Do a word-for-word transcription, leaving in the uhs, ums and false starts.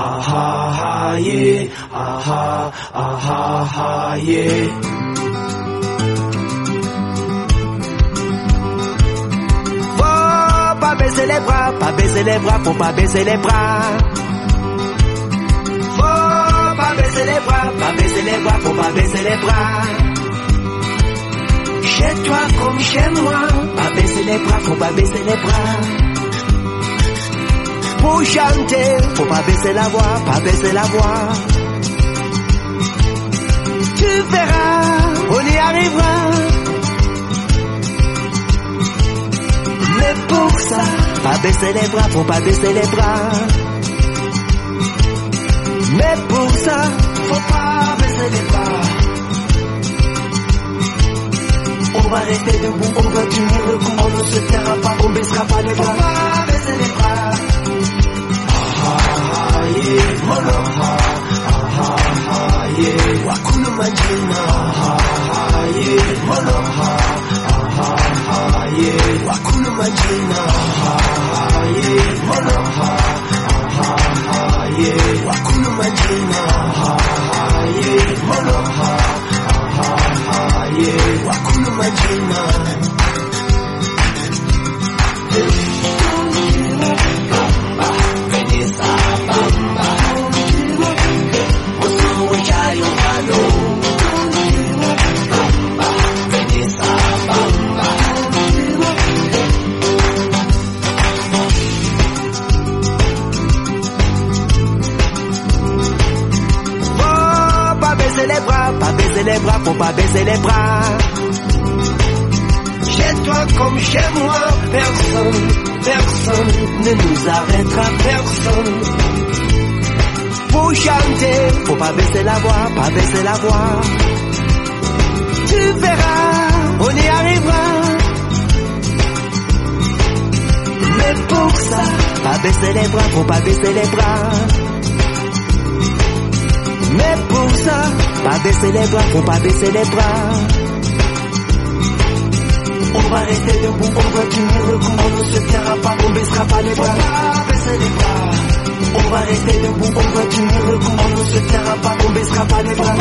ah ah ah yeah, ah ah ah ah yeah. Faut pas baisser les bras, pas baisser les bras, faut pas baisser les bras. Faut pas baisser les bras, pas baisser les bras, faut pas baisser les bras. Chez toi comme chez moi, pas baisser les bras, faut pas baisser les bras. Pour chanter, faut pas baisser la voix, pas baisser la voix. Tu verras, on y arrivera. Mais pour ça, pas baisser les bras, faut pas baisser les bras. Mais pour ça, faut pas baisser les bras. On va rester debout, on va tenir le coup, on ne se taira pas, on baissera pas les bras. Faut pas baisser les bras. Ah ah yeah, mono ah ah ah yeah, wakunu manjina ah ah yeah, mono ah ah ah yeah, wakunu manjina ah ah yeah, mono ah ah yeah, wakunu manjina ah ah yeah, mono ah ah yeah, wakunu manjina. Pas baisser les bras, faut pas baisser les bras. Chez toi comme chez moi, personne, personne ne nous arrêtera, personne. Pour chanter, faut pas baisser la voix, pas baisser la voix. Tu verras, on y arrivera. Mais pour ça, pas baisser les bras, faut pas baisser les bras. Mais pour ça, pas baisser les bras, faut pas baisser les bras. On va rester debout, on va tenir le coup, on ne se taira pas, on baissera pas les bras. Pas baisser les bras. On va rester debout, on va tenir le coup, on ne se taira pas, on baissera pas les bras.